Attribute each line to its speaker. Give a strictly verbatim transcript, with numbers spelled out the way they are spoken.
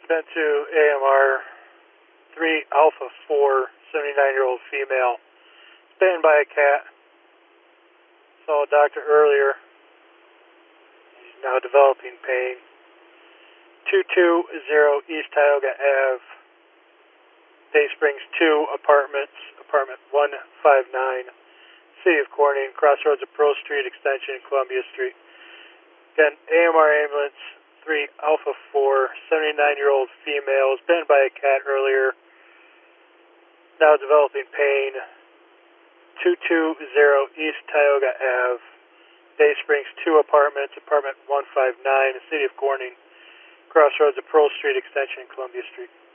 Speaker 1: Been to A M R three Alpha four, seventy-nine-year-old female. Bitten by a cat. Saw a doctor earlier. He's now developing pain. two two zero East Tioga Avenue, Day Springs two, Apartments, Apartment one five nine, City of Corning, crossroads of Pearl Street, Extension, Columbia Street. Again, A M R Ambulance three Alpha four, seventy-nine-year-old female, was bitten by a cat earlier, now developing pain. two two zero East Tioga Avenue, Day Springs two, Apartments, Apartment one five nine, City of Corning, crossroads of Pearl Street, Extension, Columbia Street.